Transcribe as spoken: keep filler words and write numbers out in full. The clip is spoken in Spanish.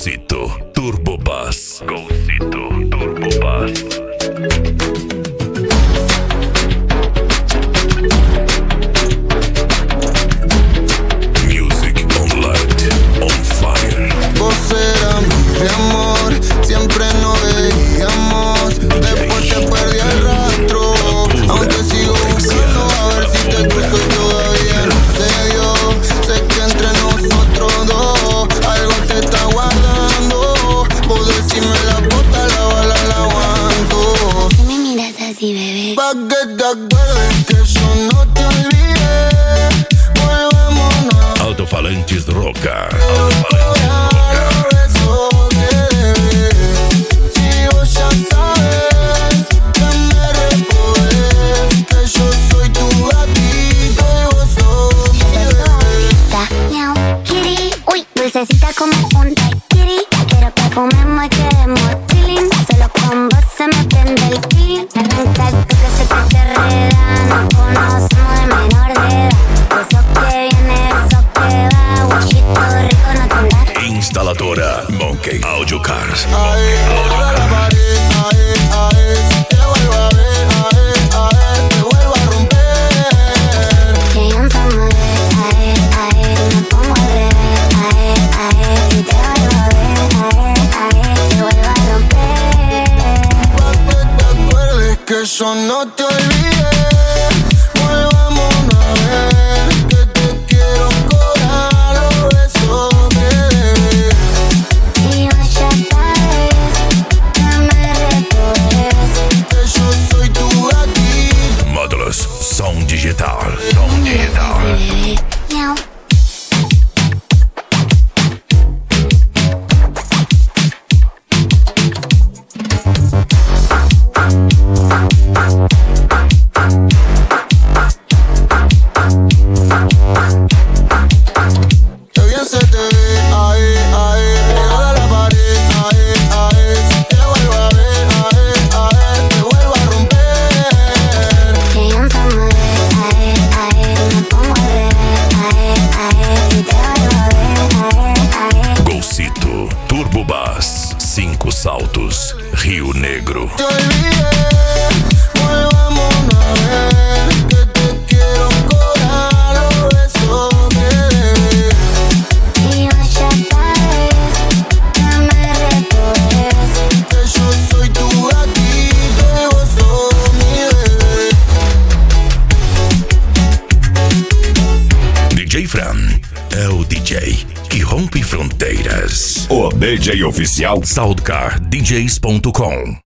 Golcito Turbo Bass. Golcito Turbo Bass. Music on light, on fire. Vos eras mi amor, siempre nos veíamos. Después te perdí el rastro, aunque sigo buscando a ver si te cruzo todavía. No se dio, sé que entre nosotros dos algo te está guardando. Vos decirme la bota, la bala la aguanto. ¿Por qué me miras así, bebé? Pa' que te acuerdes que yo no te olvidé. Volvamos a Alto-falantes Roca. Dulcecita como un daiquiri. Quiero que fumemos y quedemos chilling. Solo con vos se me prende el feeling. Me arranca el toque, sé que te reda. Nos conocemos de menor de edad. Eso que viene, eso que va. Guachito rico no tendrás. Instaladora Monkey Audio Cars. Ay, a la pared, ay, ay, te vuelvo a ver, ay, ay, te vuelvo a romper. Que yo no somos de ay, ay, me pongo al revés, ay, ay, si te vuelvo a ver, ay, ay, te vuelvo a romper. Pa' que te acuerdes que yo no te olvidé. Volvamos a ver, que te quiero cobrar los besos que debes. Y vos ya sabes, no me recuerdes. Que yo soy tu gatito. Módulos Som Digital. Som Digital. Bebé, miau. Qué bien se te ve, ay, ay, pegada a la pared, ay, ay, te vuelvo a ver, ay, ay, te vuelvo a romper. Que yo no somos de ay, ay, me pongo al revés, ay, ay, si te vuelvo a ver, ay, ay. Golcito Turbo Bass. Cinco Saltos, Rio Negro. Te olvidé, volvamos a ver, que te quiero cobrar los besos que debes. Y vos ya sabes, no me recuerdes. Que yo soy tu gatito y vos sos mi bebé. D J Fran é o D J que rompe fronteiras. O D J oficial Soundcar D Js ponto com.